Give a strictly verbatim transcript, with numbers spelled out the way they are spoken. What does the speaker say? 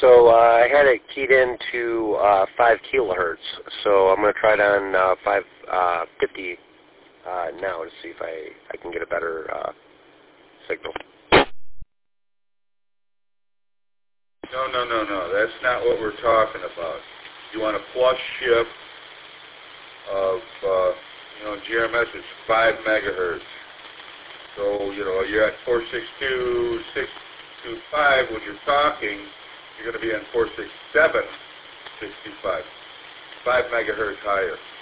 So uh, I had it keyed into uh, five kilohertz. So I'm going to try it on uh, five fifty uh, now to see if I, I can get a better uh, signal. No, no, no, no. That's not what we're talking about. You want a plus shift of, uh, you know, G R M S is five megahertz. So, you know, you're at four sixty-two, six twenty-five when you're talking. You're going to be on four sixty-seven, sixty-five. five megahertz higher.